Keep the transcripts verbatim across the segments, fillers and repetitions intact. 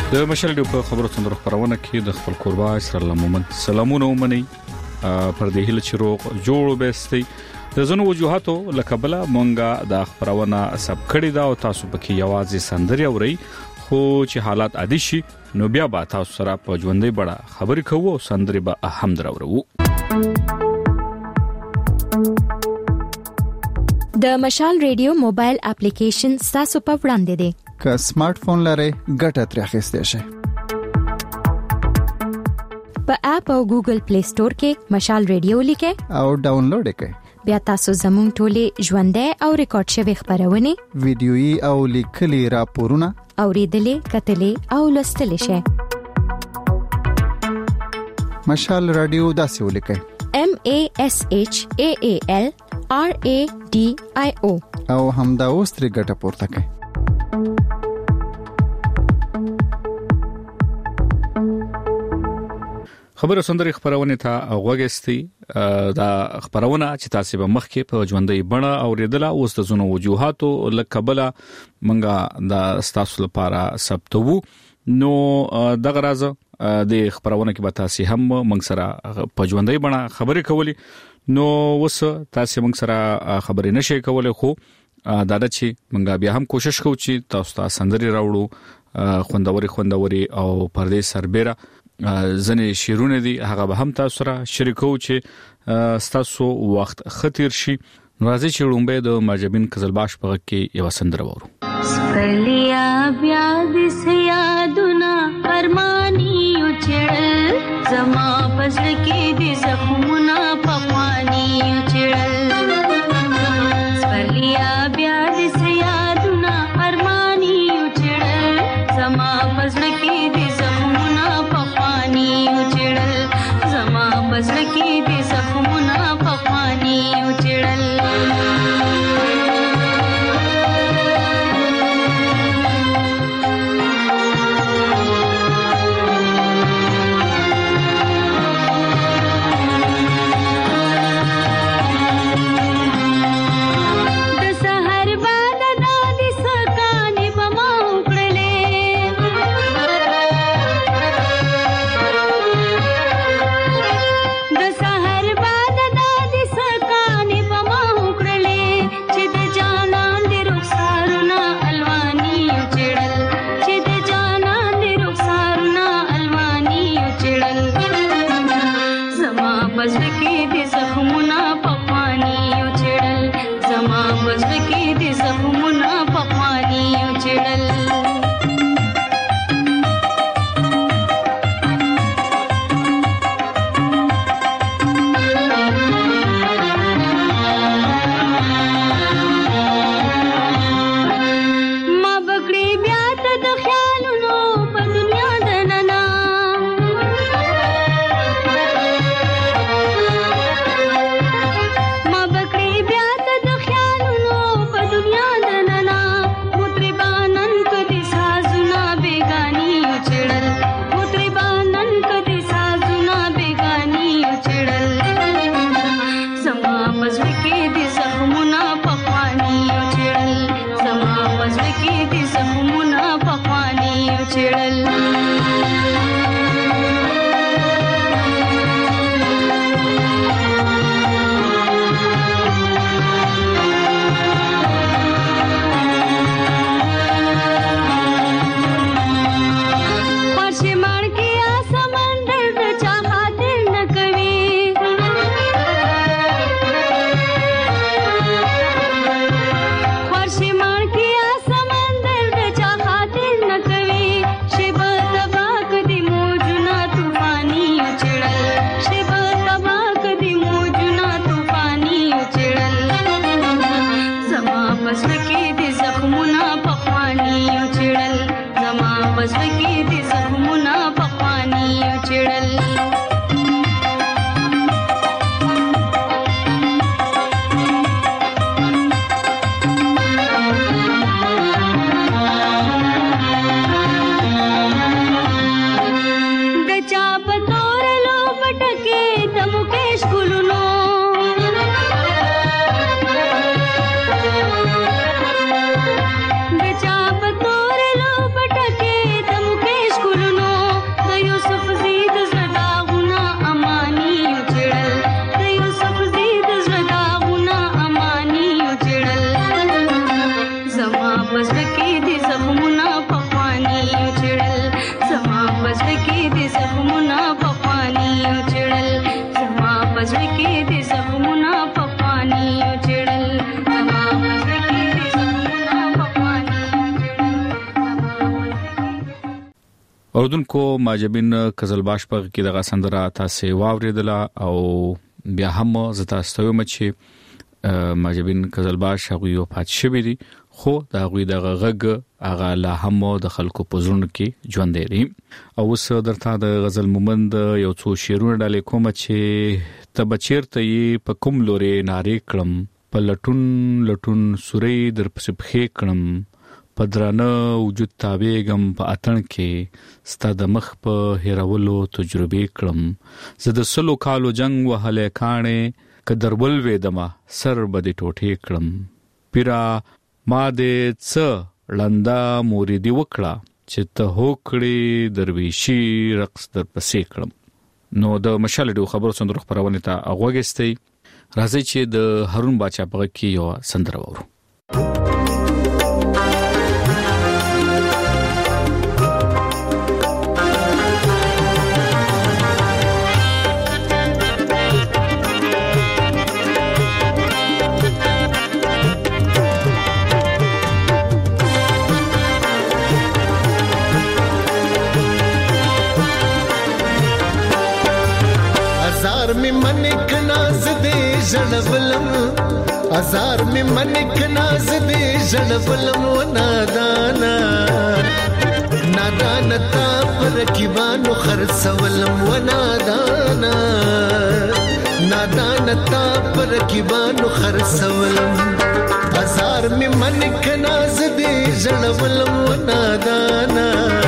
د مشال ډیو په خبرو څنګه خبرونه کې د خپل قربا اسر الله مومن سلامونه ومني پر دې هله چروغ جوړ وبستي د زنو وجوهاتو لکبله مونږه د خبرونه سب کړی دا او تاسو پکې یوازې سندري اوري خو چې حالات عادي شي نو بیا به تاسو سره په ژوندۍ بڑا خبري کوو سندري به اهم درورو. د مشال ریډیو موبایل اپلیکیشن تاسو په وړاندې دی. که سمارټ فون لرئ ګټه ترې اخیستئ شئ. په اپ او ګوګل پلی سٹور کې مشال ریډیو لیکئ او ډاونلوډ کړئ. بیا تاسو زموږ ټولې ژوندۍ او ریکارډ شوی خبرونه ویډیويي او لیکلي راپورونه اوریدلې کتلې او لوستلې شئ. مشال رادیو داسې ولیکئ M A S H A A L R A D I O او همدا اوس ترې ګټه پورته کړئ. خبره سندري خبرونه ته غوګستي دا خبرونه چې تاسو به مخکې په ژوندۍ بڼه اوریدله اوس د زونو وجوهاتو لکبله منګه د ستاسو لپاره ثبتو نو دغه راز د خبرونه کې به تاسو هم منګ سره په ژوندۍ بڼه خبرې کولې نو وس تاسو منګ سره خبرې نشئ کولای خو دا د چې منګه بیا هم کوشش کوو چې تاسو ته سندري راوړو خوندوري خوندوري او پردې سربېره ځنې شیرونه دي هغه به هم تاسو سره شریکو چې تاسو وخت خطر شي. راځي چې لومبه د ماجبین قزلباش په کې یو سندره وورو. سپلیا بیا د سیادونه ارمانی چړل زما پس کې د زخمونه پخوانی چړل سپلیا بیا د سیادونه ارمانی چړل زما پس کې د زخمونه پخوانی چړل زما پس کې د زخمونه پخوانی چړل اوردونکو ماجبین قزلباش په کې دغه سندره تاسو واوریدله او بیا هم زتا ستوم چې ماجبین قزلباش هغه یو پات شوی دي خو دا غوي دغه غږ هغه لا هم د خلکو په زړونو کې ژوند دی. او اوس درته د غزل مومند یو څو شعرونه ډالې کوم چې ته بچیرته یې په کوم لوري نارې کړم په لټون لټون سورې در پسې پخې کړم پدرانه وجود تابېګم په اتن کې ستا د مخ په هیرولو تجربه کړم زه د سلو کالو جنگ وهله کانې کدرول وېدما سر بده ټوټې کړم پیرا ما دې څه لندا موریدي وکړه چې ته هوکړې درویشي رقص در پسې کړم. نو د مشال ډو خبرو سندرو خبرونه ته اغوګستې راځي چې د هارون باچا په کې یو سندره وورو. में मनक नाज दे जड़वलम हजार में मनक नाज दे जड़वलम वो नादाना नादानता पर किबानो खरसवलम वो नादाना नादानता पर किबानो खरसवलम हजार में मनक नाज दे जड़वलम वो नादाना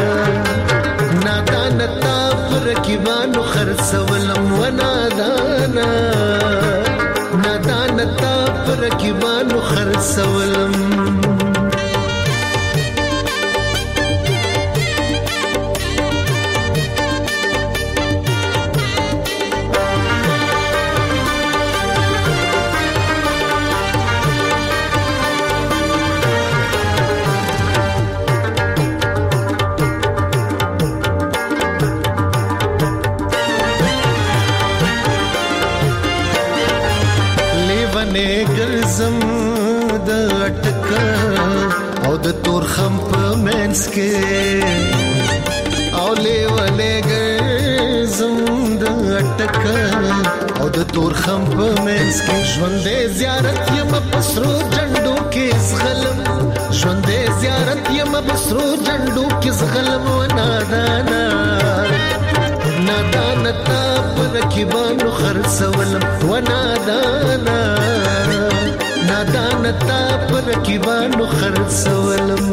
नादानता पर किबानो खरसवलम वो नादाना नादानता पर किबानो खरसवलम ګرځم د اٹک او د تور خم په منس کې او لیولې ګرځم د اٹک او د تور خم په منس کې ژوندې زیارت یم پسرو جندو کې زغلم ژوندې زیارت یم پسرو جندو کې زغلم و نادانا نادانتا پر کیبانو خرڅولم و نادانا نادانتا پر کیبانو خرڅولم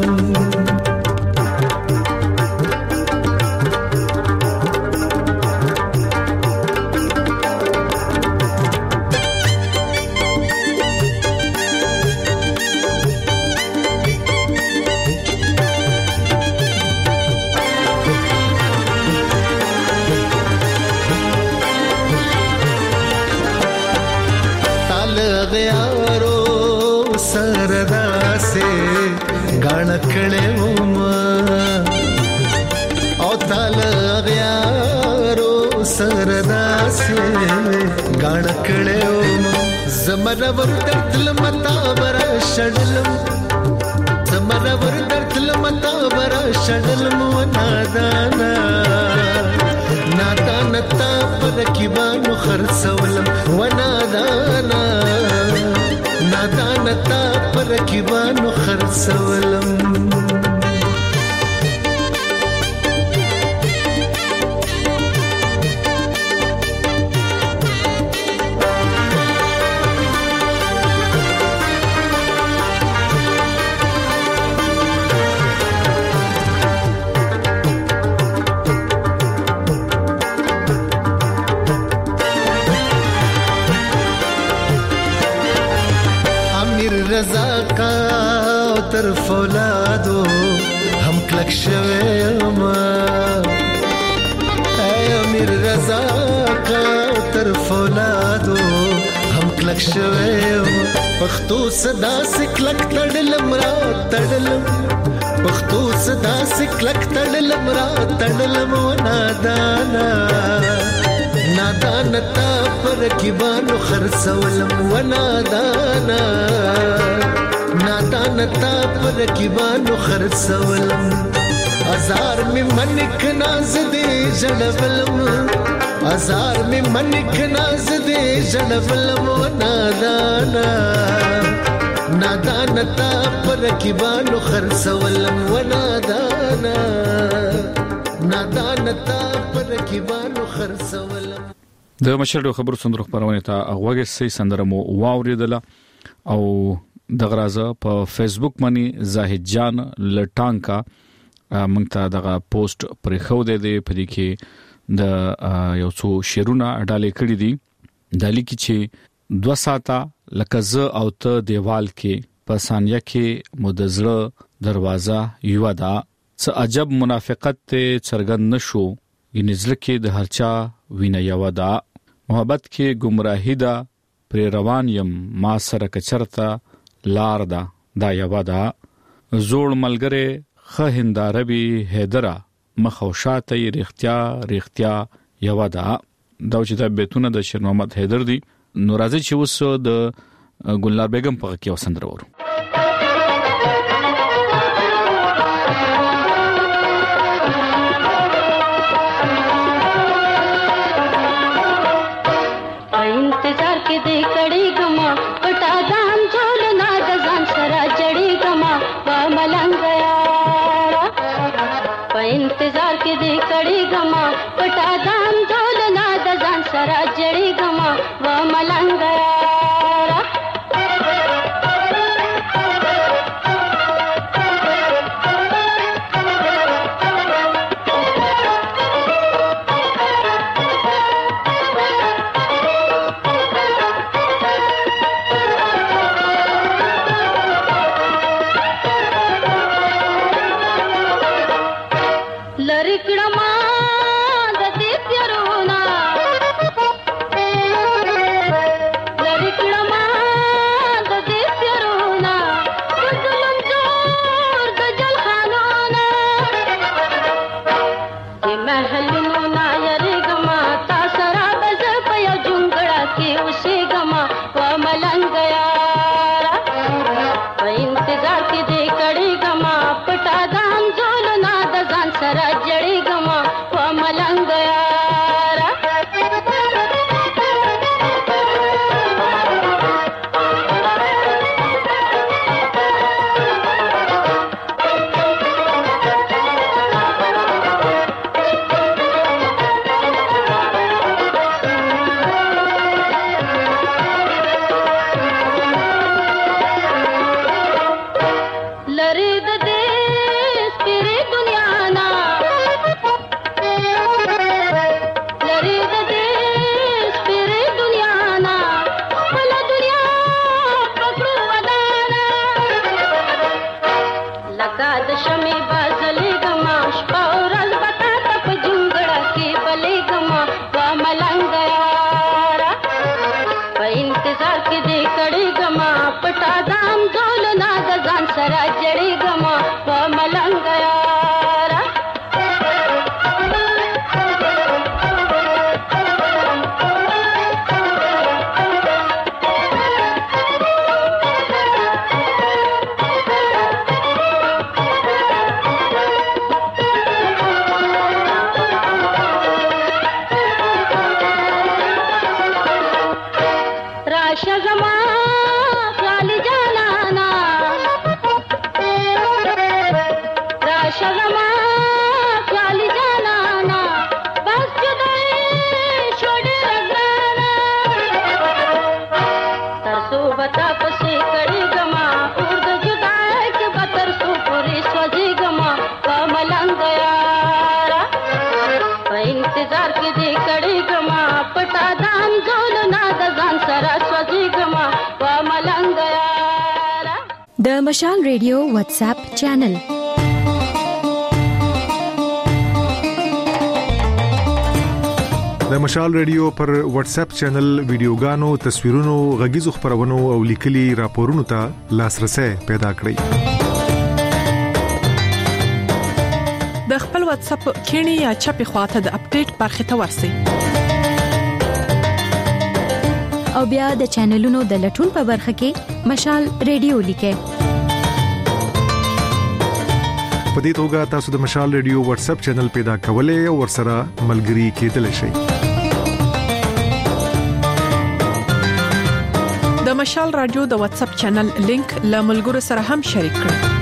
کړه وما او تعالی غیارو سردا سي غاڼ کړه وما زمره ور درتل متا برا شړلم زمره ور درتل متا برا شړلم ونادانا نادانتا پر کیبانو خرڅولم ونادانا نادانتا پر کیبانو خرڅولم رضا کا تر فولادو هم کلک شوه ما اے امیر رضا کا تر فولادو هم کلک شوه پختو صدا سکلک تړلم را تړلم پختو صدا سکلک تړلم را تړلم نادانا نادانتا پر کیبانو خرڅولم ونادانا نادانتا پر کیبانو خرڅولم ازار می منک ناز دې جړولم ازار می منک ناز دې جړولم نادانا نادانا تا پر کیبانو خرڅولم و نادانا نادانا تا پر کیبانو خرڅولم. د مشرډو خبرو سندرو خبرونه ته اغوګه سي سندره مو واوریدله او د غرازه په فیسبوک باندې زاهد جان لټانکا مونږ ته دغه پوسټ پرې خو دې په دې کې د یو څو شیرونه ډالې کړې دي د لیکي چې دوه ساعته لکه ز او ته دیوال کې په ثانیه کې مدزړه دروازه یو دا څه عجب منافقت ته څرګند نشو ینځل کې د هرچا وینه یو دا محبت کې گمراهی دا پر روان یم ما سره کچرتا لار دا دا یو دا زوړ ملګری خه هنداربي حیدرا مخوشاته رښتیا رښتیا یو دا دا چې د بیتونه د شیر محمد حیدر دی نو راځي چې اوس د ګلنار بیگم په کې وسندر ورو. इंतजार के दे कड़ी गमा पटा दाम झोल ना दजान सरा जड़ी गमा वा मलंग गया प इंतजार के दे कड़ी गमा पटा दाम झोल ना दजान सरा जड़ी गमा वा मलंग गया. د مشال ریډیو واتس اپ چینل د مشال ریډیو پر واتس اپ چینل ویډیوګانو تصویرونو غږیزو خبرونو او لیکلي راپورونو ته لاسرسي پیدا کړئ. د خپل واتس اپ کینی یا چپی خواته د اپډیټ برخه ته ورسئ او بیا د چینلونو د لټون په برخه کې مشال ریډیو لیکه. په دې توګه تاسو د مشال ریډیو واتس اپ چینل پیدا کولای او ورسره ملګري کېدلی شئ. د مشال رادیو د واتس اپ چینل لینک له ملګرو سره هم شریک کړئ.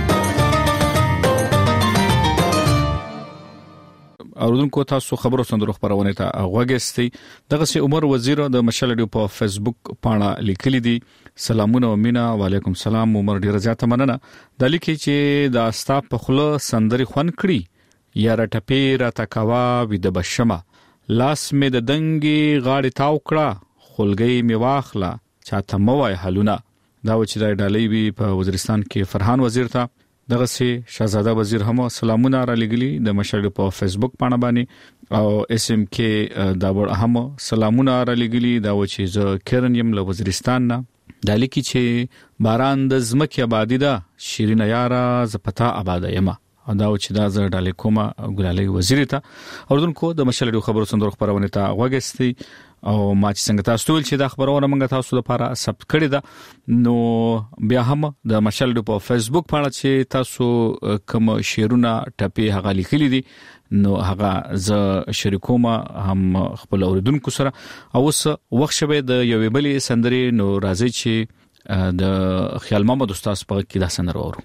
اوردونکو تاسو خبرو سندرو خبرونه ته غوږیستئ. دغه سي عمر وزیر د مشال ریډیو په فیسبوک پاڼه لیکلي دي: سلامونه او مینا. وعلیکم السلام. عمر ډیر زیاته مننه. د لیکي چې دا ستا په خله سندري خون کړی یا رټپی را تکوا وې د بشمه لاس مې د دنګي غاړي تاو کړه خلګي می واخلا چاته موای حلونه. دا و چې د ډالۍ وی په وزیرستان کې فرحان وزیر ته دغه سي شهزاده وزیر هم سلامونه را لګلی د مشال په فیسبوک باندې باندې او اس ام کې دا ور هم سلامونه را لګلی. دا و چې ز کرنیم له وزیرستان نه د لیکي چې باران د زمکه آبادی ده شیرین یارا زپتا آباد یما. دا و چې دا ز ډالې کومه ګلالي وزیر ته اوردونکو د مشال خبرو سندرو خبرونه ته غوږستي او ما چې څنګه تاسو ول چې دا خبرونه موږ تاسو لپاره ثبت کړی ده نو بیا هم د مشال په فیسبوک باندې چې تاسو کوم شیرونه ټپی هغه لیکلي دي نو هغه ز شریکوم هم خپل اوردونکو سره. او اوس وخت شوه د یوې بلې سندري نو راځي چې د خیال محمد استاد په کې دا سندره ورو.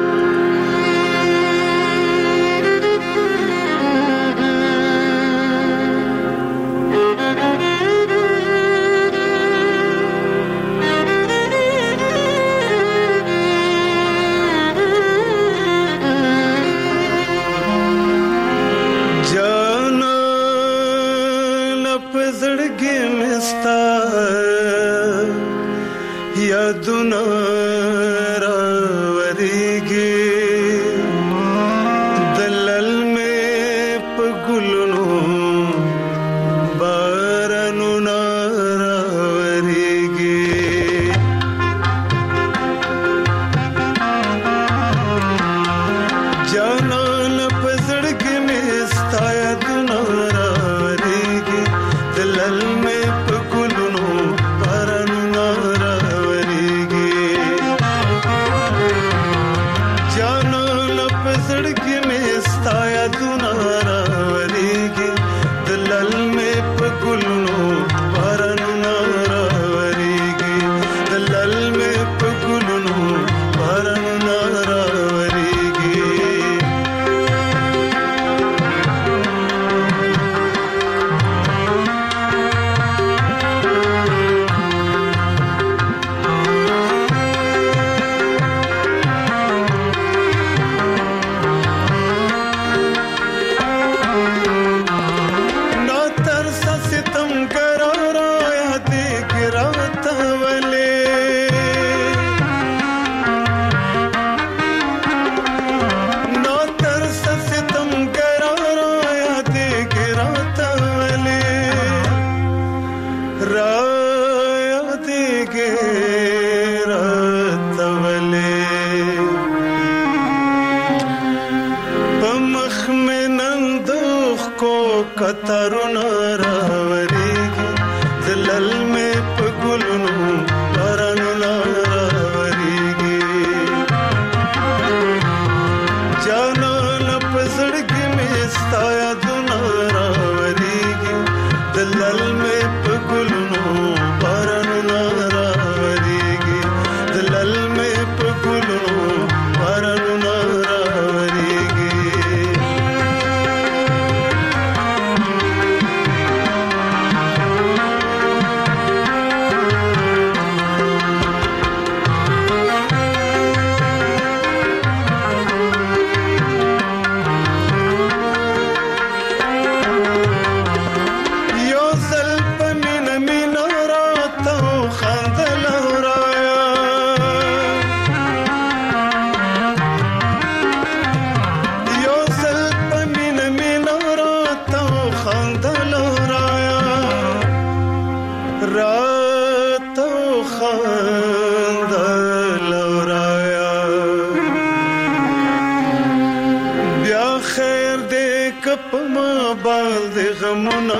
کپ ما بال د غمونو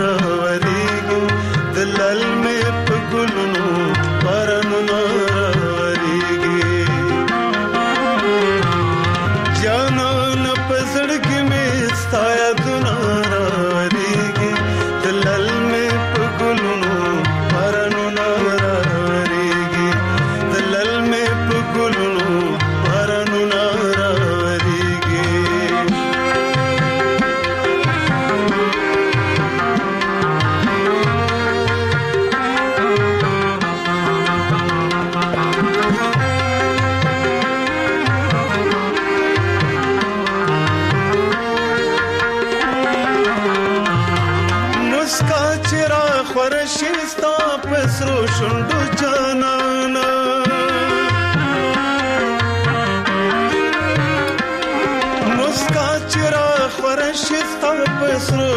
راوريږي دلل مې په ګلونو پرنو راوريږي جانان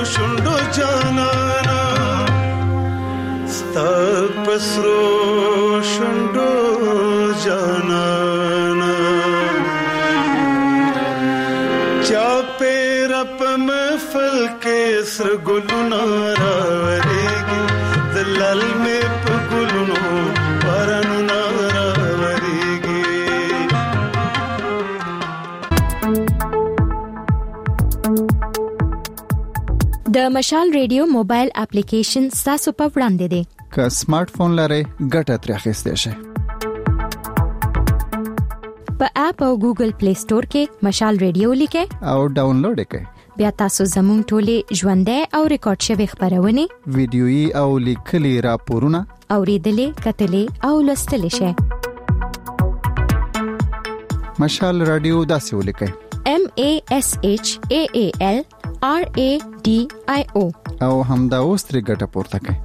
شونډو جانانا ستا پسرو شونډو جانانا چا پیر په محفل کې سر ګلونه راورېږي دلال مې په ګلونو پرانو راورېږي. د مشال ریډیو موبایل اپلیکیشن تاسو په وړاندې دی. که سمارټ فون لرئ ګټه ترې اخیستئ شئ. په اپ او ګوګل پلی سٹور کې مشال ریډیو لیکئ او ډاونلوډ یې کړئ. بیا تاسو زموږ ټولې ژوندۍ او ریکارډ شوی خبرونه ویډیويي او لیکلي راپورونه اوریدلې کتلې او لوستلې شئ. مشال رادیو داسې ولیکئ M A S H A A L R A D I O او همدا اوس ترې ګټه پورته کړئ.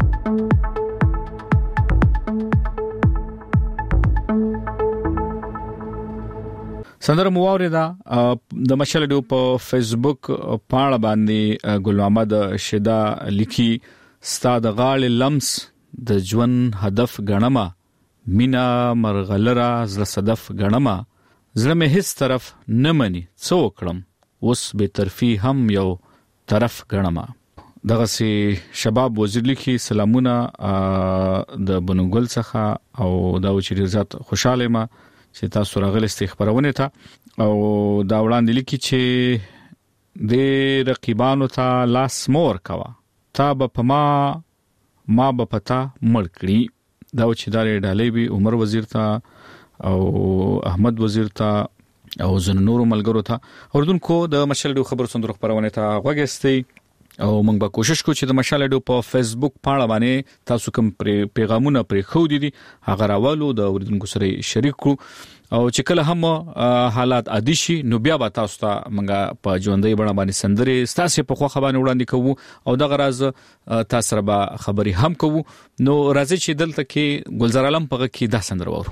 سندره مواورې دا د مشال ډیو په فیسبوک پاڼه باندې ګل محمد شدا لیکي ستاد غاړې لمس د ژوند هدف غنما مینا مرغلرا زړه صدف غنما زړه مې هیڅ طرف نه مني څو کړم اوس به طرفي هم یو طرف غنما. دغه سي شباب وزیر لیکي سلامونه د بنګل څخه او دا چې ډیر خوشاله ما چې تاسو راغلي استخبارونه ته او دا وړاندې لیکي چې د رقیبانو ته لاس مور کوا تا به پما ما به پتا مړ کړی. دا چې داري ډالې به عمر وزیر ته او احمد وزیر ته او زن نور ملګرو ته اوردونکو د مشال ډیو خبر سندرو خبرونه ته غوښتي او موږ به کوشش کوو چې د مشال ډیو په فیسبوک پاڼه باندې تاسو کوم پیغامونه پرې خو دي هغه راولو د اوردونکو سره شریک کړو او چې کله هم حالات عادي شي نو بیا به تاسو ته موږ په ژوندۍ بڼه باندې سندري تاسو په خو خبرونه وړاندې کوو او دغه راز تاسو سره به خبري هم کوو. نو راځي چې دلته کې ګلزار عالم په کې دا سندره وورو.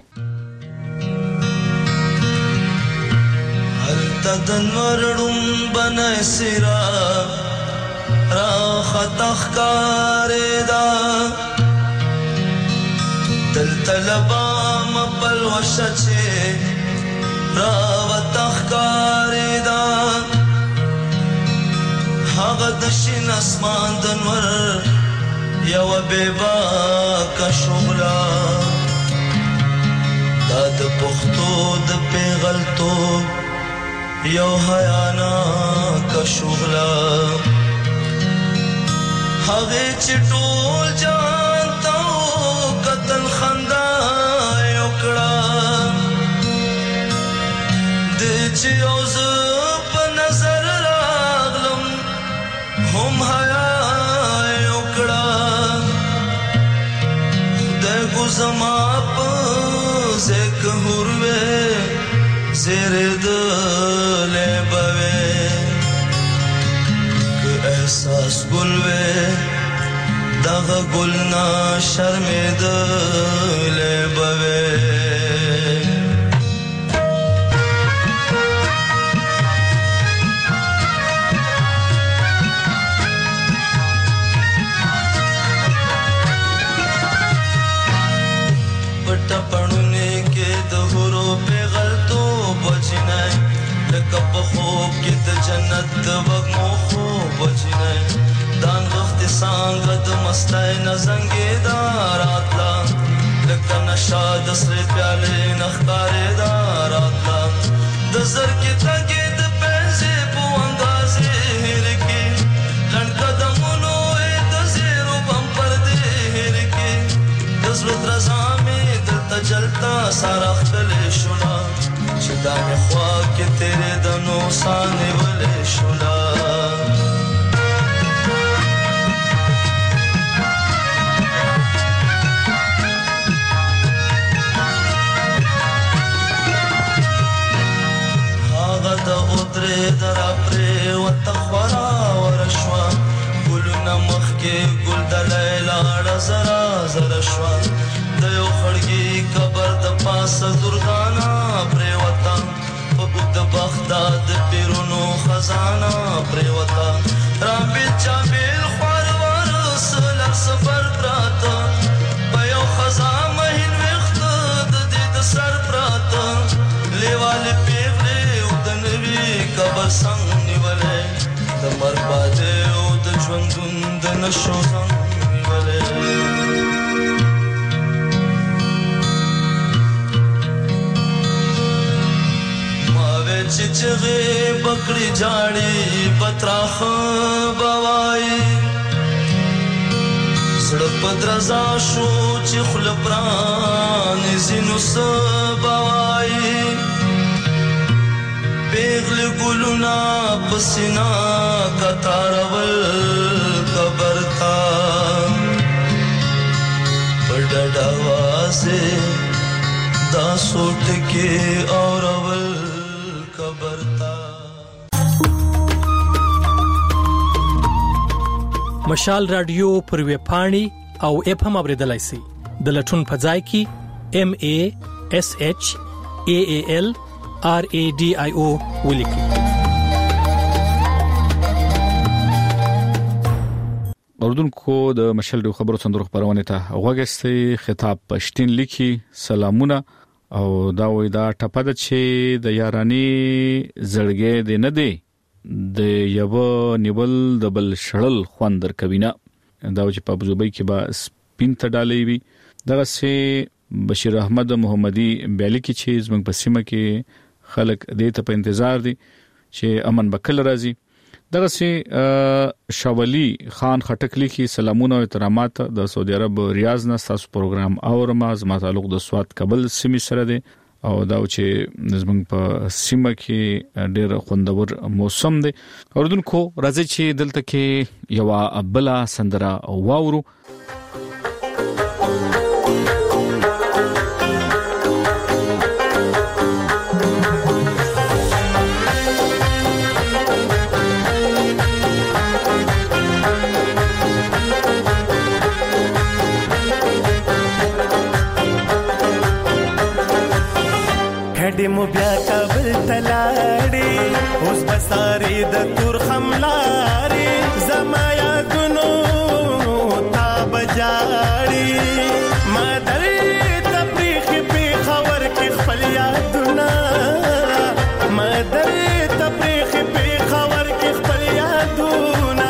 تدنورړم بنای سرا را خطخ کاردا دل طلبا مبل وشچه را وتخ کاردا هغه د شین اسمان دنور یو بیبا کا شغلا دا د پختو د پیغلتو یو حیانا کا شغلا هغه چټول جانتاو قتل خندا یو کړه د چې اوس په نظر راغلم هم حیا یو کړه د ګزما په زک هروه زیر دل بوي که احساس ګلوي دغه ګلنا شرمېدل بوي. پټ پړونه کې د هورو په غلطو بچنای لکه په خوب کې د جنت د وګمو خوب بچنای دان وخت څنګه د مستای نزنګې داراتلا لکه نشا د سر پیاله نخکارې داراتلا د زر کې تګې د پنځه په اندازې هرکی لړ قدمونو د زیرو بم پر دې هرکی د زړه درزامې د تجلتا سارا خپل شونا چې دا مې خوا کې تیرې د نو سانې ولې شونا. هغه د اوترې درا پرې وتخورا ورشوا ګلونه مخ کې ګل د لیلا زرا زرا شوا د یو خړګي قبر د پاسه دردانا پرې وتا په د بغداد پیرونو خزانه پرې وتا را بیچا څنګ نیولې د مرباده او د ژوندون د نشو څنګ نیولې ما وچ چغه بکړی جاړي پتراخ بوای سړک پدرزا شو چې خلپران زینو سبوای پیغل ګلونا پسینا کتارول قبرتا پډډا واسه دا سوټ کې اورول قبرتا مشال رادیو پر وی پاڼي او اپ هم اوریدلای شي د لټون په ځای کې ام ا اس اچ ا ا ال ار ا ډي آی او ولیکي. اردوونکو د مشال رادیو خبرو صندوق خبرونه ته غوښتي خطاب پښتين لیکي سلامونه او دا وې دا ټپه ده چې د یارانې زړګې دې نه دی د یو نیول د بل شړل خوندر کوینه دا چې په ابوظبي کې با سپین تډالې وي دغه سه بشیر احمد محمدي بیلی کې چې زمنګ په سیمه کې خلک دې ته په انتظار دي چې امن بکل راځي دغه سه شاولی خان خټکلی کې سلامونه او احترامات د سعودي عرب ریاض نه تاسو پروګرام اورما زما تعلق د سواد کابل سیمه سره دی او دا چې زمنګ په سیمه کې ډېر خوندور موسم دی اردوونکو راځي چې دلته کې یو ابلا سندره واورو کډې مو بیا کابل تلاړې اوس بسارې د تور خملارې زما یادونو تا بجاړې ما درې تپریخ په خبر کې خپل یادونه ما درې تپریخ په خبر کې خپل یادونه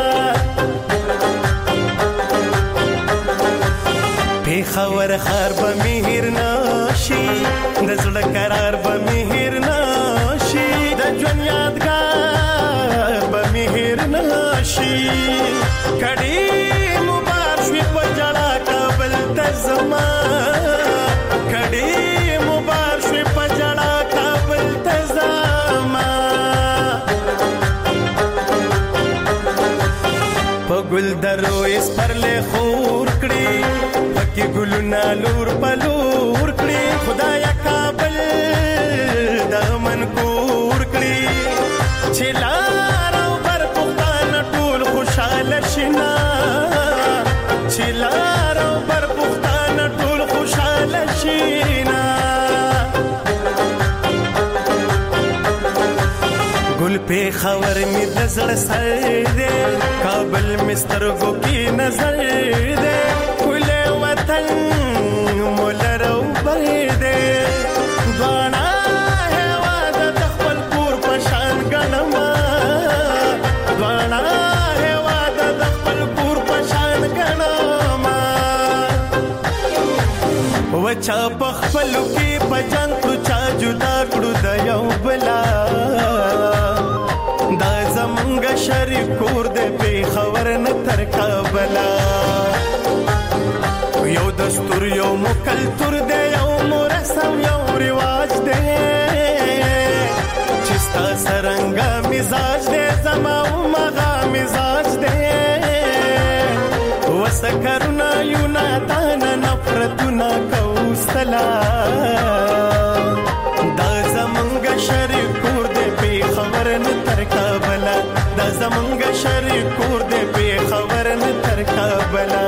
په خبر خار به مهر نشي د زړه قرار به مهر نشي د ژوند یادګار به مهر نشي کډې مبارک شي په جړه کابل ته زما کډې مبارک شي په جړه کابل ته زما په ګل درو اس پرله خور کړي پکې ګلونه لور په لور کړي خدایا کابل دمن کور کړي چې لار او بر پختان ټول خوشاله شینا چې لار او بر پختان ټول خوشاله شینا ګل په خبر می د زړه سر دې کابل مسترګو کې نظر دې کله وطن مولرو بر دې غاڼه هوا د خپل پور پشان غنما غاڼه هوا د خپل پور پشان غنما وچا په خپل کې پجان تو چا جدا کړو د یو بلا دا زمونږ شریک کور دې په خبر نه تر کابلا یو دستور یو مکلتور دې یو مرسم یو رواج دې چې ستا سرنګا مزاج دې زما او مغا مزاج دې وسکرنا یو ناتان نفرتنا کوستلا دا زمونږ شریک کور دې په خبر نه تر کابلا دا زمونږ شریک کور دې په خبر نه تر کابلا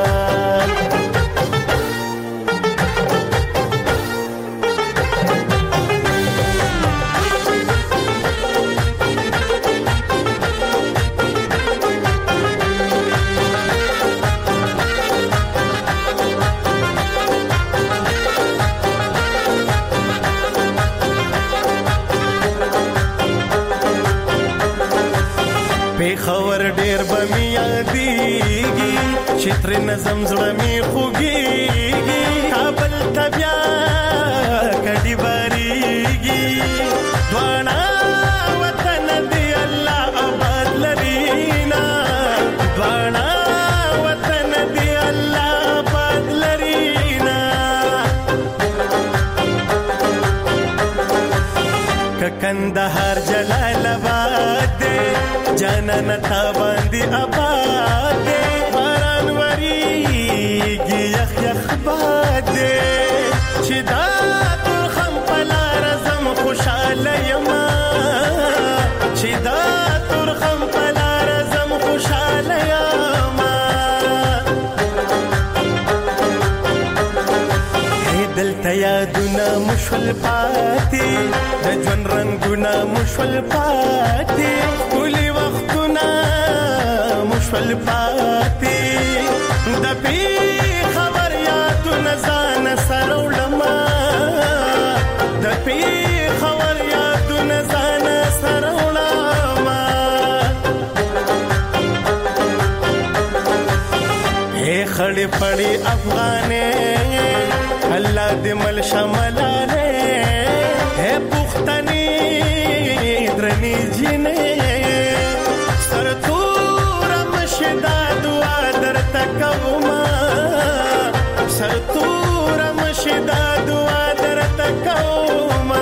چتر نظم زړه می خوږیږي کابل تبیا کډی باریږي دوانا وطن دی الله آباد لرینا دوانا وطن دی الله آباد لرینا کندهار جلال آباد جانان تا باندې آباد باران وریږي یخ یخ باد چې دا تر خم پلار زم خوشاله یما چې دا تر خم پلار زم خوشاله یما دلته یادونه مشول پاتې د ژوند رنگونه مشول پاتې ټولې وختونه مشول پاتې د پی خبر یادونه ځان سره وړما د پی خبر یادونه ځان سره وړما اے خړې پړې افغانې الله دې مل شملاله اے پختنی درنی جنې سر تور مشدا دعا درته کوما سر تور مشدا دعا درته کوما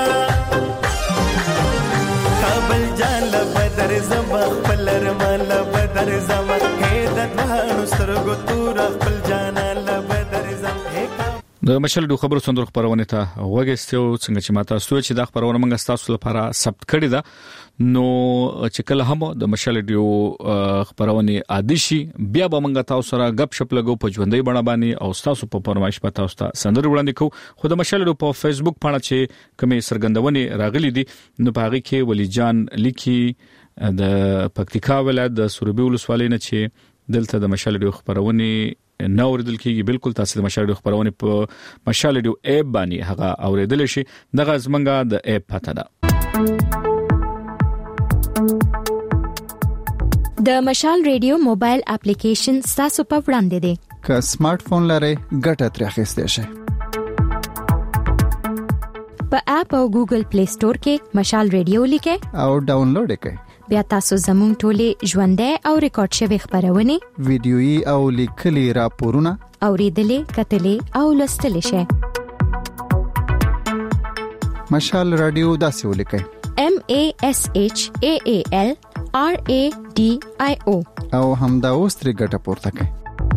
کابل جان بدر زما خپل رمال بدر زما هې د دوانو سترګو تور خپل جان ل بدر زما د مشل د خبرو صندوق خبرونه ته وګستیو څنګه چې ماته ستو چې د خبرونه موږ تاسو لپاره ثبت کړی دا نو چې کله هم د مشل دیو خبرونه عادي شي بیا به موږ تاسو سره غپ شپ لګو په ژوندۍ بڼه باندې او تاسو په پرمایش په تاسو ته سندر وړاندې کو خو د مشل په فیسبوک باندې چې کومې سرګندونه راغلي دي نو په هغه کې ولی جان لیکي د پکتیکا ولایت د سروبي ولسوالۍ نه چې دلته د مشل دیو خبرونه نو اوریدل کیږي بالکل تاسو د مشال خبرونه په مشال ډیو ایپ باندې هغه اوریدل شي دغه زمنګه د ایپ پته ده د مشال ریډیو موبایل اپلیکیشن تاسو په وړاندې دی که سمارټ فون لرئ ګټه ترې اخیستئ شئ په اپ او ګوګل پلی سٹور کې مشال ریډیو لیکئ او ډاونلوډ یې کړئ بیا تاسو زموږ ټولې ژوندۍ او ریکارډ شوی خبرونه ویډیويي او لیکلي راپورونه اوریدلې کتلې او لوستلې شئ مشال رادیو داسې ولیکئ M A S H A A L R A D I O او همدا اوس ترې ګټه پورته کړئ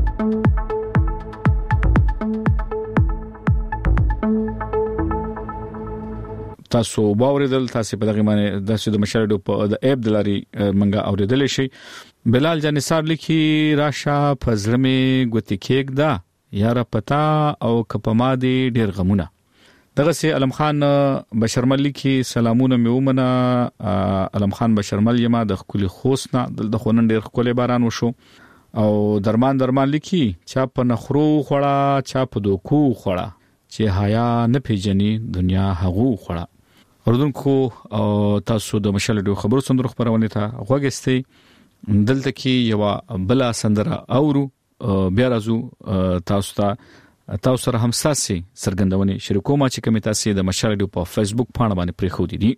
تاسو باوریدل تاسو په دغه معنی د سود مشرډو په د اپ دلاري منګه اوریدل شي بلال جانثار لیکي راشه فزرمه ګوتی کېک دا یار پتا او کپما دی ډیر غمونه دغه سي علم خان بشرمل لیکي سلامونه میومنه علم خان بشرمل یما د خولي خوسنا د خونن ډیر خولي باران وشو او درمان درمان لیکي چا په نخرو خوړه چا په دوکو خوړه چې حیا نه پیژني دنیا هغو خوړه اردوونکو تاسو د مشال ډیو خبرو صندوق خبرونه ته غوښتي دلته کې یو بل سندره اورو بیا راځو تاسو ته تاسو سره هم ساسي سرګندونه شریکو ما چې کوم تاسو د مشال ډیو په فیسبوک باندې باندې پرې خو دي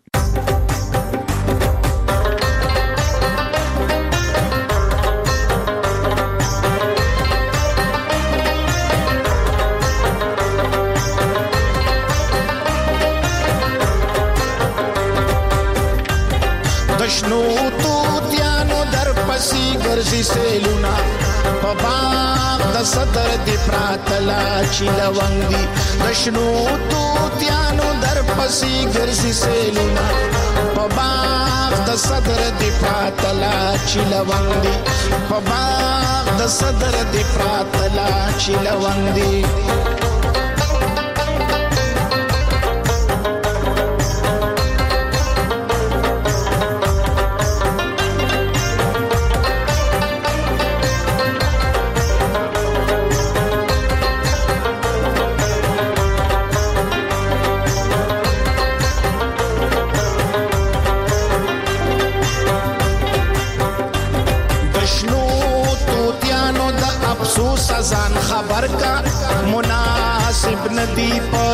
دشنو توتیانو در پسی ګرځي سیلونا په باغ د صدر دی پراتلا چې لونګ دی دشنو توتیانو در پسی ګرځي سیلونا په باغ د صدر دی پراتلا چې لونګ دی په باغ د صدر دی پراتلا چې لونګ دی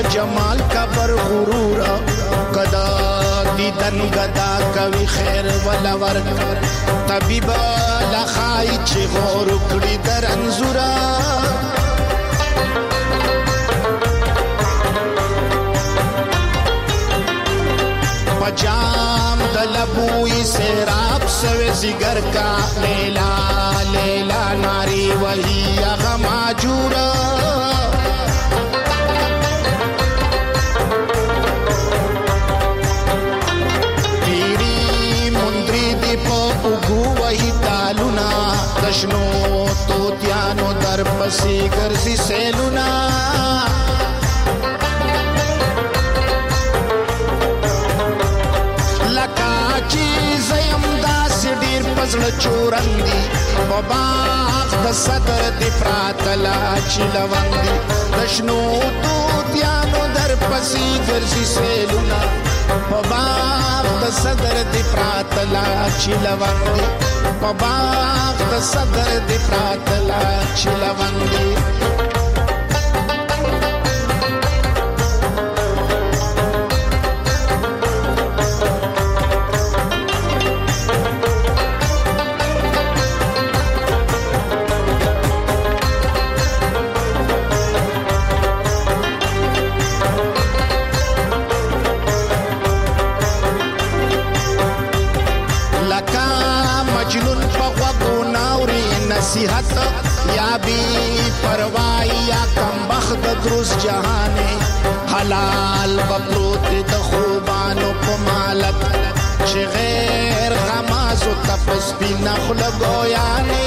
جمال کبر غرور قدا دیدن غدا کوي خیر ولا ورک طبيب لخای چې غور کړی در انزورا پجام دلبوی سراب سوی زگر کا لیلا لیلا ناری وہی اغما جورا دشنو توتیانو در پسی گرزی سیلونا لکا چیز امداس دیر پزل چورندی بباغ د صدر دی پراتلا چلوندی دشنو توتیانو در پسی گرزی سیلونا بباغ د صدر دی پراتلا چلوندی پباغ د صدر دی پراتلا چلوندی نصیحت یا بی پروائی یا کم بخت دروس جہانے حلال بپروت د خوبانو پمالت چه غیر غمازو تپس بی نخل گویانے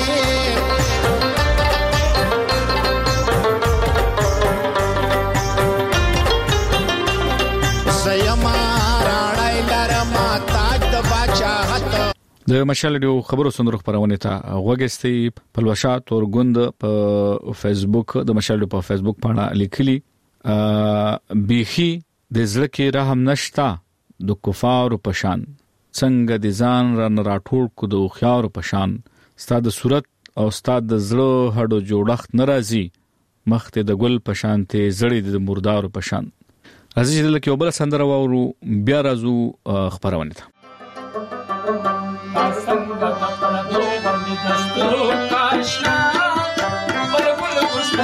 زیما راڑای لرما تاج د باچاحت د مشال ډیو خبرو سندرو خبرونه ته وګستې پلوشا تور ګوند په فیسبوک د مشال په فیسبوک باندې لیکلي بیخي د زړه کې رحم نشتا د کفار په شان څنګه د ځان را نراټول کو د خيار په شان ستاد صورت او ستاد د زړه هډو جوړخت ناراضي مخته د ګل په شان ته زړې د مردار په شان عزیز دلته یو بل سندره وورو بیا راځو خبرونه ته Sangha Matra Dova Midastro Krishna Bala Bala Krishna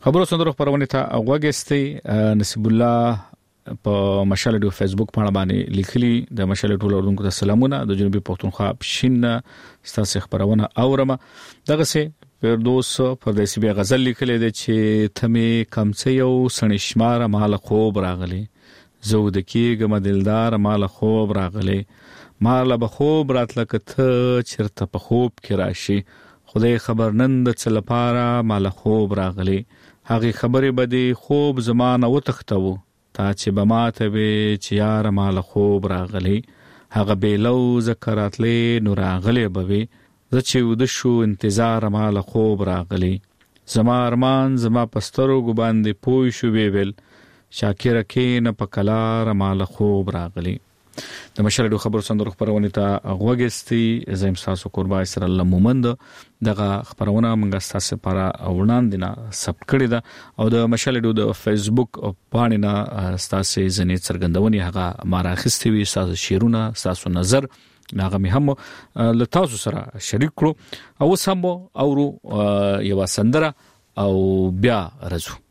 خبرو صندوق پرونه ته وګستي نصیب الله په مشال ډیو فیسبوک باندې باندې لیکلي د مشال ټول اردوونکو ته سلامونه د جنوبي پښتونخوا پښین ستاسو خبرونه اورم دغه سه فردوس پردیسی بیا غزل لیکلې ده چې تمه کمڅ یو سنشمار مال خوب راغلي زود کېګم دلدار مال خوب راغلي مال به خوب راتله کته چرته په خوب کې راشي خدای خبر نن د چلپاره مال خوب راغلي هغه خبره بده خوب زمانه وتختو تا چې بماته به چې یار مال خوب راغلي هغه بیلو ذکراتلې نور راغلي بوي زه چې ود شو انتظار مال خوب راغلي زما ارمان زما پسترو ګ باندې پوي شو ویل شاکر کې نه پکلار مال خوب راغلي د مشرډو خبر صندوق خبرونه ته غوګستی زم تاسو قربای سره الله مومند دغه خبرونه موږ تاسو لپاره وړاندې نه سب کړی دا او د مشرډو د فیسبوک باندې نه تاسو ځنې څرګندونی هغه ماراخستي وي تاسو شیرونه تاسو نظر ناغه می هم له تاسو سره شریک کړو او سمو اورو یو سندره او بیا رزو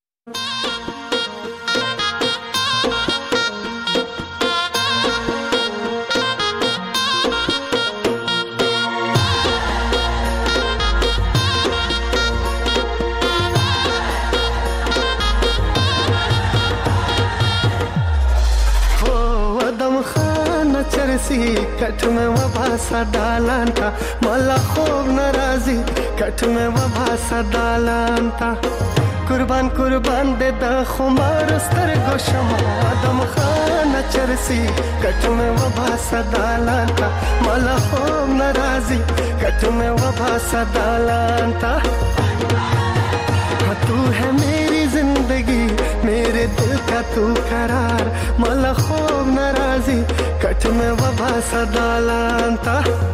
کټ مې وبا سدالان تا مالا خوب ناراضي کټ مې وبا سدالان تا قربان قربان دې د خمار سترګو شمع ادم خان چرسي کټ مې وبا سدالان تا مالا خوب ناراضي کټ مې وبا سدالان تا تو ہے میری زندگی میرے دل کا تو قرار مالا خوب ناراضی کٹ میں وبا سدالان تا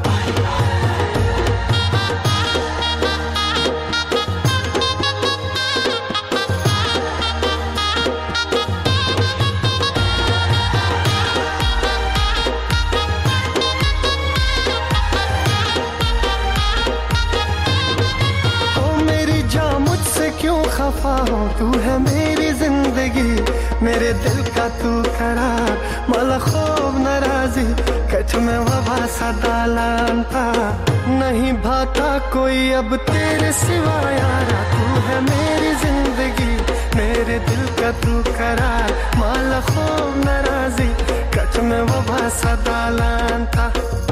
तू है मेरी जिंदगी मेरे दिल का तू करार माला खूब नाराजी कच में वबा सदालान था नहीं भाता कोई अब तेरे सिवा यारा तू है मेरी जिंदगी मेरे दिल का तू करार माला खूब नाराजी कच में वबा सदालान था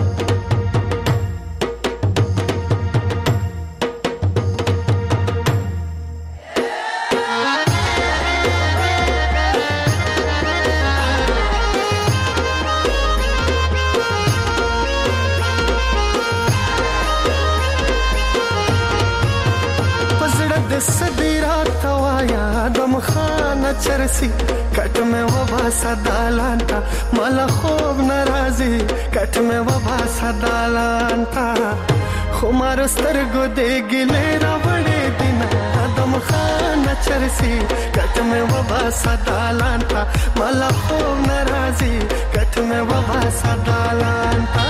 चरसी कट में वबा सदालान था माला खूब नाराजी कट में वबा सदालान था खुमार स्तरगो दे गिले बड़े दिन आदम खान चरसी कट में वबा सदालान था माला खूब नाराजी कट में वबा सदालान था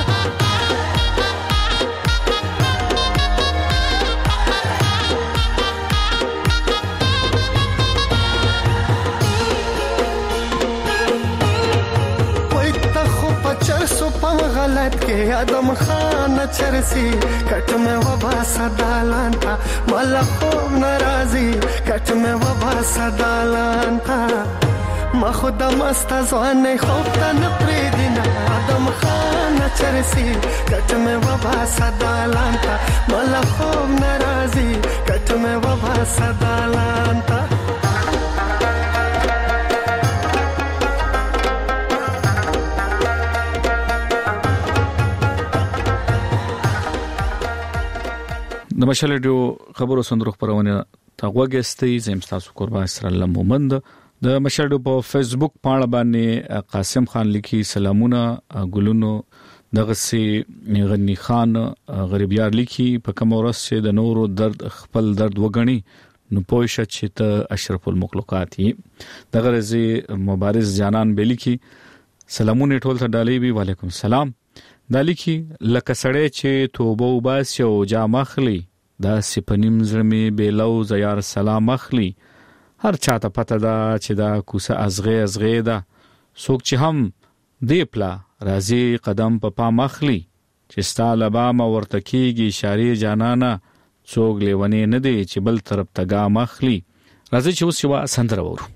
गलत के आदम खान चरसी कट में वबा सदालान था माला खूब नाराजी कट में वबा सदालान था ما خدا مست زوانه خوب تن پریدینا آدم خان چرسی کٹ میں وبا سدالان تا مالا خوب ناراضی کٹ میں وبا سدالان تا د مشالډیو خبرو صندوق پرونه تا وګستې زم تاسو قربان سره الله مومند د مشالډیو په فیسبوک پاڼه باندې قاسم خان لیکي سلامونه ګلونو دغه سي غنی خان غریبیار لیکي په کوم ورځ چې د نورو درد خپل درد وګڼي نو پوښه چې ته اشرف المخلوقات یې دغه رزي مبارز جانان بلیکي سلامونه ټول ته ډالې وی وعلیکم السلام دالیکي لکه سړی چې توبه وباسي او جام اخلي دا سپنیم زړمې بیلو زیار سلام اخلي هر چاته پته دا چې دا کوسه ازغه ازغه ده څوک چې هم دی پلا راځي قدم په پا پام اخلي چې ستا لبا ما ورته کېږي اشارې جانانه څوک لیونی نه دی چې بل طرف ته ګام اخلي راځي چې اوس یوه سندره وورو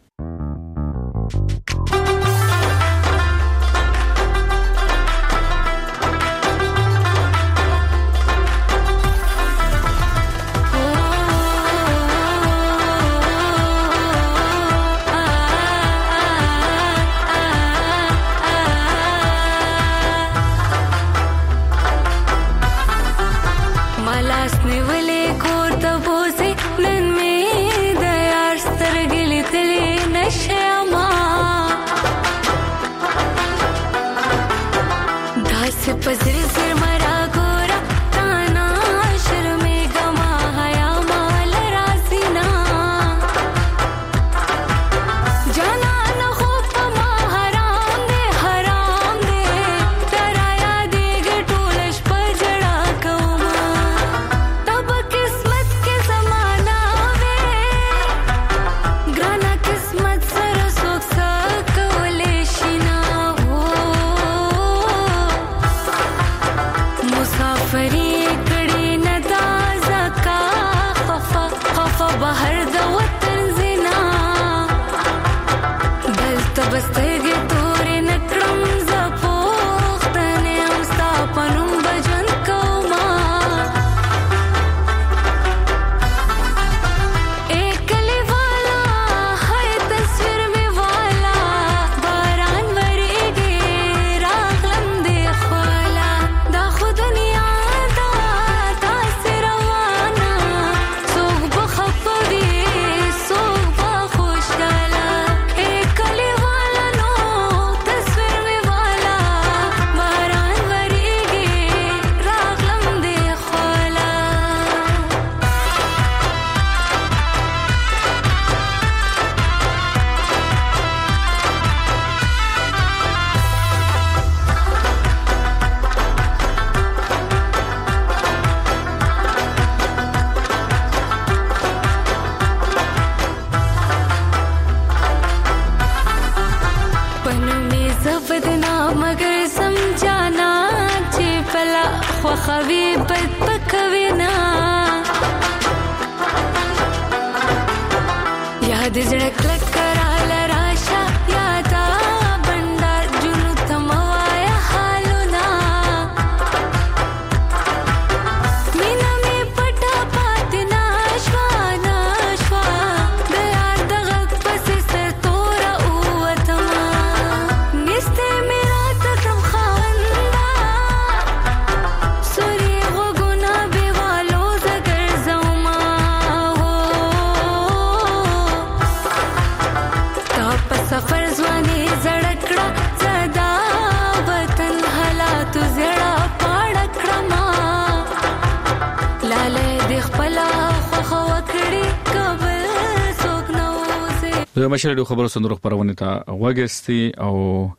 د مشالډو خبرو سندرو خبرونه ته وګستي او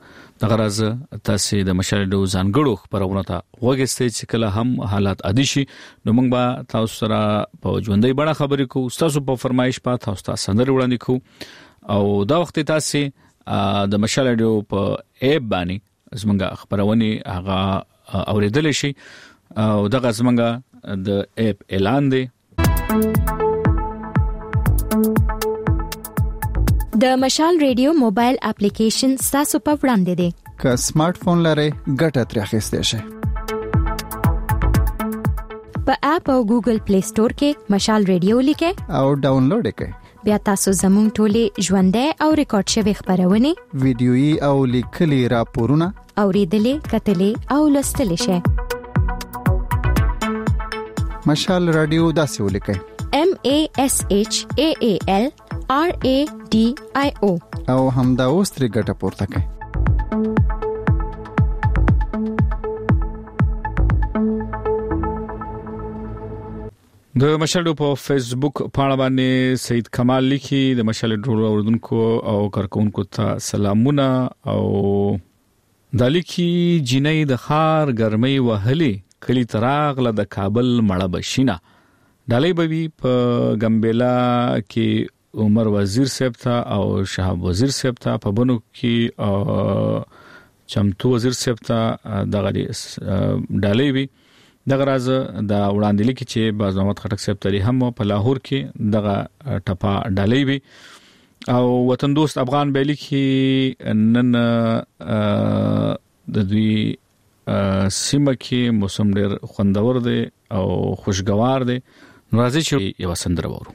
د غرض تاسو د مشالډو ځانګړو خبرونه ته وګستي چې کله هم حالات عادي شي نو موږ به تاسو سره په ژوندۍ بڼه خبرې کوو تاسو په فرمایش په تاسو ته سندري وړاندې کوو او دا وخت تاسو د مشالډو په ایپ باندې زمونږ خبرونه هغه اوریدل شي او دغه زمونږ د ایپ اعلان دی د مشال ریډیو موبایل اپلیکیشن تاسو په وړاندې دی که سمارټ فون لرئ ګټه ترې اخیستئ شئ په اپ او ګوګل پلی سٹور کې مشال ریډیو لیکئ او ډاونلوډ کړئ بیا تاسو زموږ ټولې ژوندۍ او ریکارډ شوی خبرونه ویډیويي او لیکلي راپورونه اوریدلې کتلې او لوستلې شئ مشال رادیو داسې ولیکئ M A S H A A L R A D I O او همدا اوس ترې ګټه پورته کړئ د مشالډو په فیسبوک پاڼه باندې سید کمال لیکي د مشالډو اوردونکو او کارکونکو ته سلامونه او د لیکي جنې د خار ګرمۍ وهلي کلی تراغله د کابل مړه بشینه ډالۍ به وي په ګمبلا کې عمر وزیر صاحب ته او شهاب وزیر صاحب ته، په بنو کې چمتو وزیر صاحب ته دغه ډالۍ وي. دغه راز د وړاندې لیکي چې باز محمد خټک صاحب تری هم په لاهور کې دغه ټپا ډالۍ وي. او وطن دوست افغان بیلی کې نن د دوی سیمه کې موسم ډېر خوندور دی او خوشگوار دی. ناراضي چې یو سندره وورو.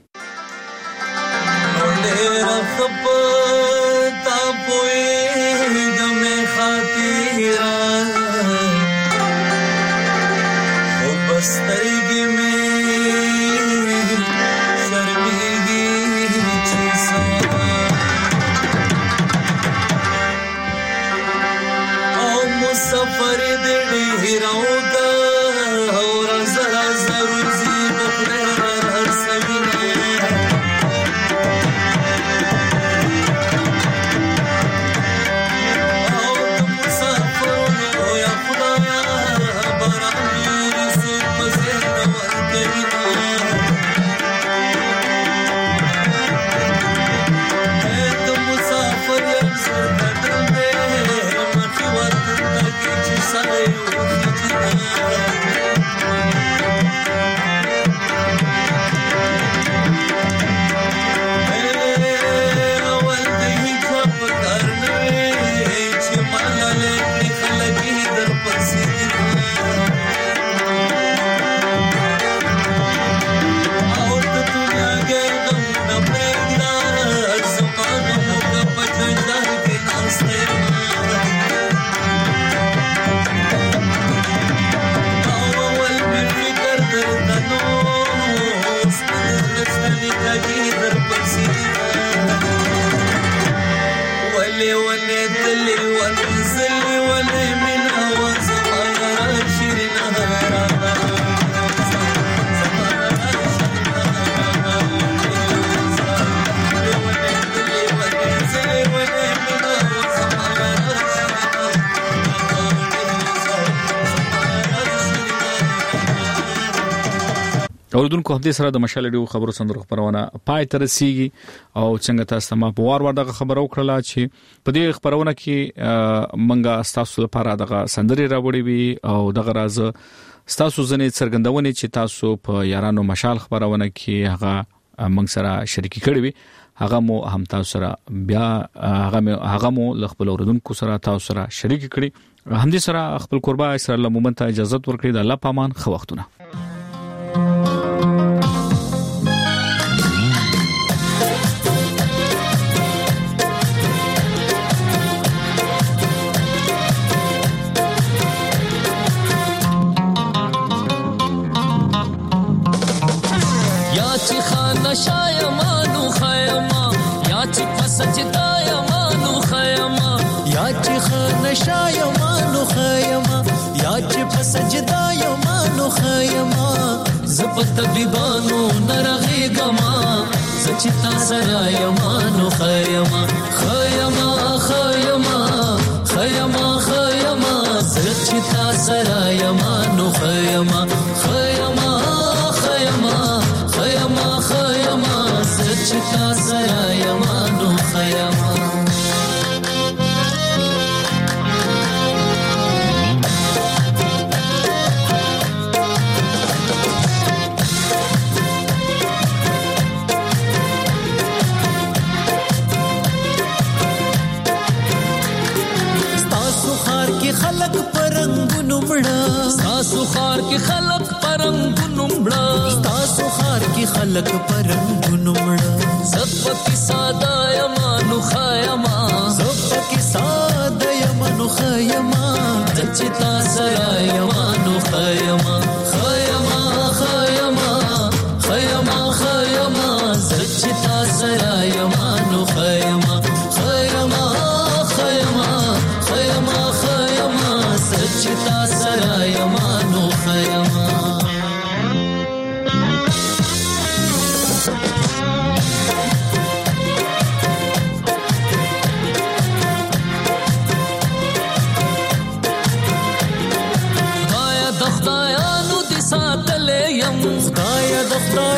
اوردونکو هفته سره د مشال ډیو خبرو سندرو خبرونه پای تر رسیږي او څنګه تاسو ما په وار وار دغه خبرو کړله چې په دې خبرونه کې منګه تاسو لپاره دغه سندري راوړي وي او دغه راز تاسو ځنې څرګندونه چې تاسو په یارانو مشال خبرونه کې هغه منګ سره شریک کړي وي، هغه مو هم تاسو سره بیا هغه هغه مو خپل اوردونکو سره تاسو سره شریک کړي. هم دې سره خپل قربا اسرائیل مومن ته اجازه ورکړي. د الله پامان خو وختونه. طبيبانو نرغي غما سچتا سرا یمانو خیما خیما خیما خیما خیما سچتا سرا یمانو خیما خیما خیما خیما خیما سچتا سرا یمانو خیما خلق پرنګونو مړه تاسو خار کې خلق پرنګونو مړه تاسو خار کې خلق پرنګونو مړه زپکی ساده یمانو خیما زپکی ساده یمانو خیما دچتا سرا یمانو خیما خیما خیما خیما خیما دچتا سرا یمانو خیما خیما خیما خیما سچتا سرا یمانو خیما خدایا د خدایانو دي ساتلې يم خدایا د خدای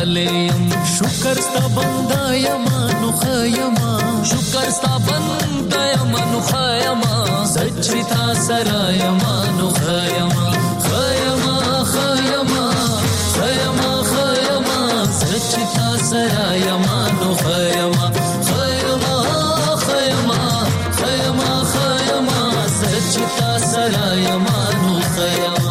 خوشالیم شکر ستا بنده یما نو خیما شکر ستا بنده یما نو خیما سچی تا سرا یما نو خیما خیما خیما خیما خیما سچی تا سرا یما نو خیما خیما خیما خیما خیما سچی تا سرا یما نو خیما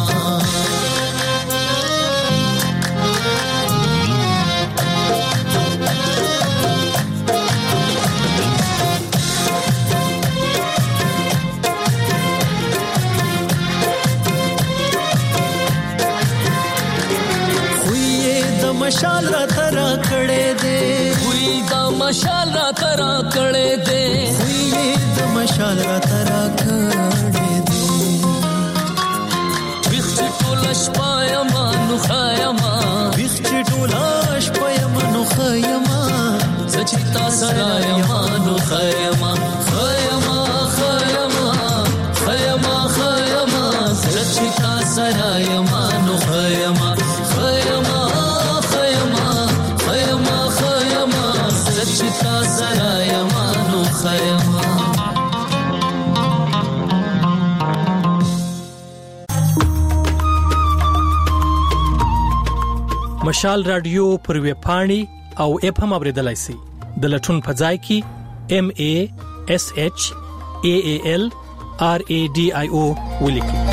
मशाल रा तरा कड़े दे हुई दा मशाल रा तरा कड़े दे हुई दा मशाल रा तरा कड़े दे बिख्च टोलश पायमा नु खायमा बिख्च टोलश पायमा नु खायमा सचिता सरायमा नु खायमा खायमा खायमा खायमा खायमा सचिता सरायमा नु खायमा खायमा सचिता सरायमा नु खायमा مشال رادیو پر وی پاڼي او اف ام اوریدلای شي د لټون فضای کی ام ای اس ایچ ای ای ال ار ای ډي آی او ولیکي